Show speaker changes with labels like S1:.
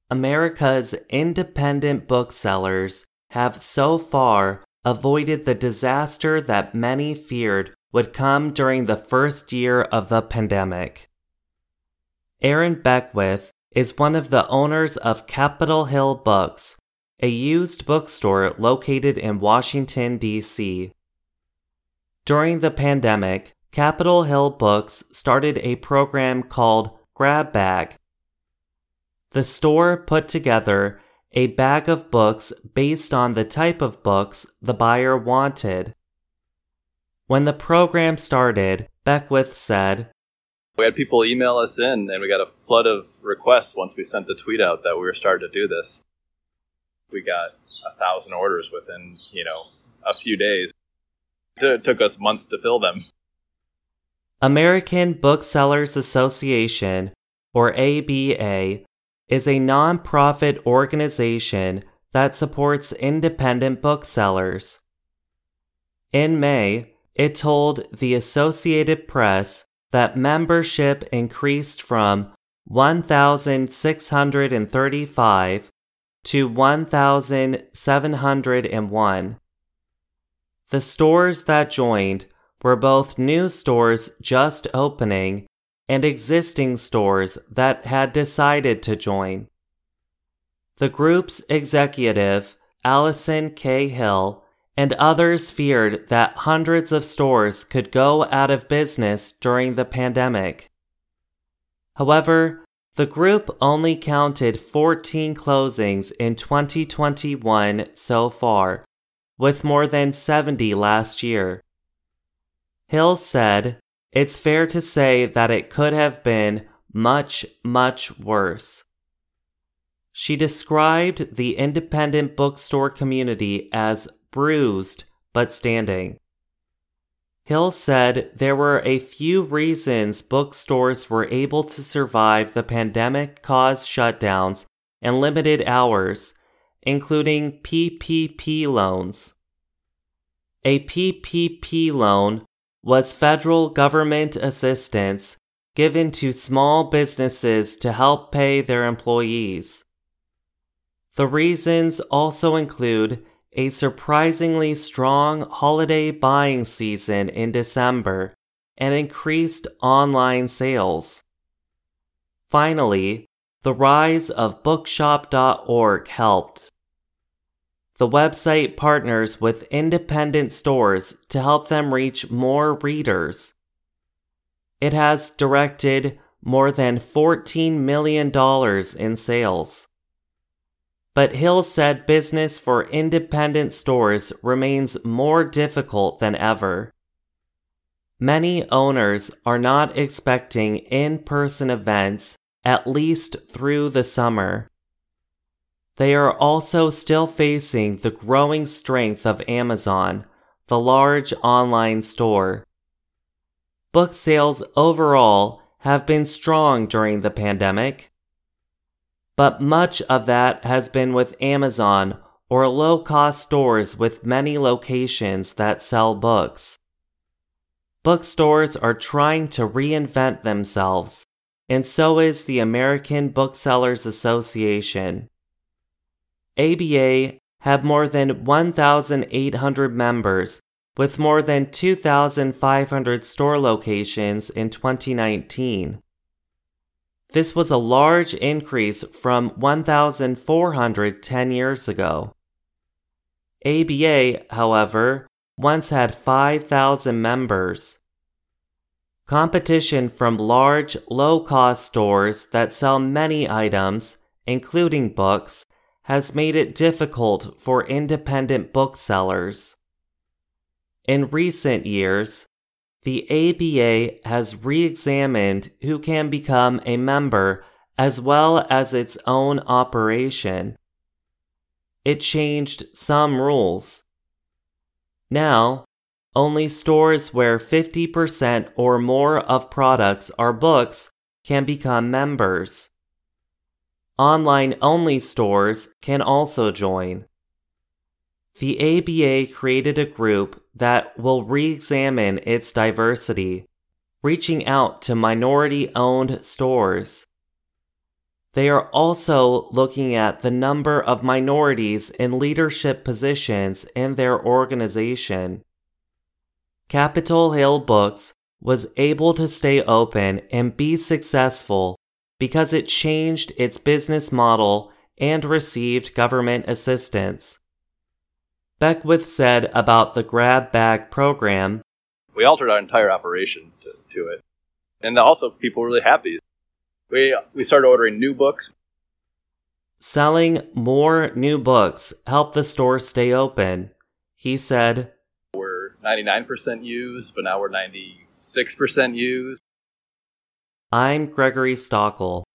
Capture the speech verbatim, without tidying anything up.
S1: America's independent booksellers have so far avoided the disaster that many feared would come during the first year of the pandemic. Aaron Beckwith is one of the owners of Capitol Hill Books, a used bookstore located in Washington, D C During the pandemic, Capitol Hill Books started a program called Grab Bag. The store put together a bag of books based on the type of books the buyer wanted. When the program started, Beckwith said,
S2: "We had people email us in, and we got a flood of requests once we sent the tweet out that we were starting to do this. We got a thousand orders within, you know, a few days. It took us months to fill them."
S1: American Booksellers Association, or A B A, is a non-profit organization that supports independent booksellers. In May, it told the Associated Press that membership increased from one thousand six hundred thirty-five to one thousand seven hundred one. The stores that joined were both new stores just opening and existing stores that had decided to join. The group's executive, Allison K. Hill, and others feared that hundreds of stores could go out of business during the pandemic. However, the group only counted fourteen closings in twenty twenty-one so far, with more than seventy last year. Hill said, "It's fair to say that it could have been much, much worse." She described the independent bookstore community as bruised but standing. Hill said there were a few reasons bookstores were able to survive the pandemic-caused shutdowns and limited hours, including P P P loans. A P P P loan was federal government assistance given to small businesses to help pay their employees. The reasons also include a surprisingly strong holiday buying season in December and increased online sales. Finally, the rise of bookshop dot org helped. The website partners with independent stores to help them reach more readers. It has directed more than fourteen million dollars in sales. But Hill said business for independent stores remains more difficult than ever. Many owners are not expecting in-person events at least through the summer. They are also still facing the growing strength of Amazon, the large online store. Book sales overall have been strong during the pandemic, but much of that has been with Amazon or low-cost stores with many locations that sell books. Bookstores are trying to reinvent themselves, and so is the American Booksellers Association. A B A had more than one thousand eight hundred members, with more than two thousand five hundred store locations in twenty nineteen. This was a large increase from one thousand four hundred ten years ago. A B A, however, once had five thousand members. Competition from large, low-cost stores that sell many items, including books, has made it difficult for independent booksellers. In recent years, the A B A has re-examined who can become a member as well as its own operation. It changed some rules. Now, only stores where fifty percent or more of products are books can become members. Online-only stores can also join. The A B A created a group that will re-examine its diversity, reaching out to minority-owned stores. They are also looking at the number of minorities in leadership positions in their organization. Capitol Hill Books was able to stay open and be successful because it changed its business model and received government assistance. Beckwith said about the grab bag program,
S2: "We altered our entire operation to, to it. And also, people were really happy. We, we started ordering new books.
S1: Selling more new books helped the store stay open." He said,
S2: "We're ninety-nine percent used, but now we're ninety-six percent used."
S1: I'm Gregory Stockel.